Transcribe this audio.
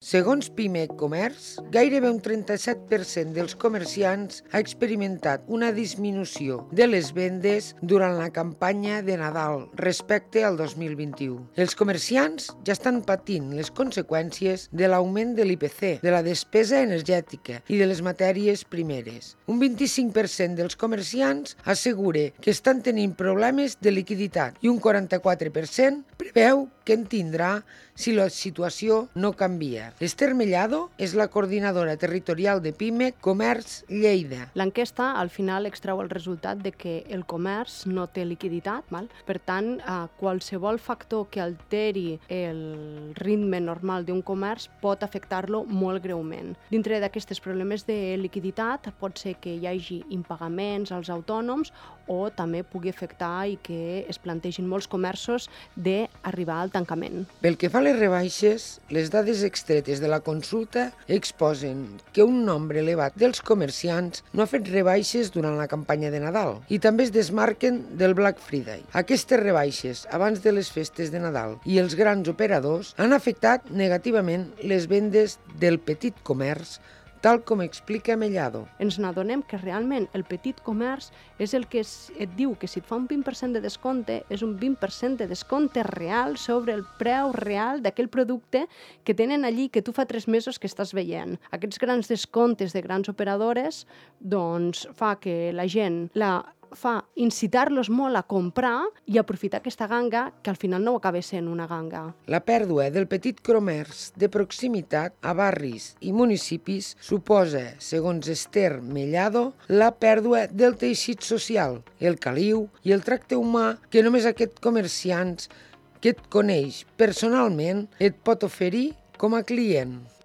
Segons Pimec Comerç, gairebé un 37% dels comerciants ha experimentat una disminució de les vendes durant la campanya de Nadal respecte al 2021. Els comerciants ja estan patint les conseqüències de l'augment de l'IPC, de la despesa energètica i de les matèries primeres. Un 25% dels comerciants assegura que estan tenint problemes de liquiditat i un 44% preveu que en tindrà si la situació no canvia. Esther Mellado és la coordinadora territorial de Pimec Comerç Lleida. L'enquesta al final extreu el resultat de que el comerç no té liquiditat, per tant, qualsevol factor que alteri el ritme normal d'un comerç pot afectar-lo molt greument. Dintre d'aquests problemes de liquiditat pot ser que hi hagi impagaments als autònoms o també pugui afectar i que es plantegin molts comerços d'arribar al tancament. Pel que fa a les rebaixes, les dades extretes de la consulta exposen que un nombre elevat dels comerciants no ha fet rebaixes durant la campanya de Nadal i també es desmarquen del Black Friday. Aquestes rebaixes abans de les festes de Nadal i els grans operadors han afectat negativament les vendes del petit comerç, tal com explica Mellado. Ens n'adonem que realment el petit comerç és el que et diu que si et fa un 20% de descompte, és un 20% de descompte real sobre el preu real d'aquell producte que tenen allí que tu fa 3 mesos que estàs veient. Aquests grans descomptes de grans operadores doncs fa que la gent fa incitar-los molt a comprar i aprofitar aquesta ganga que al final no acaba sent una ganga. La pèrdua del petit comerç de proximitat a barris i municipis suposa, segons Esther Mellado, la pèrdua del teixit social, el caliu i el tracte humà que només aquest comerciant que et coneix personalment et pot oferir com a client.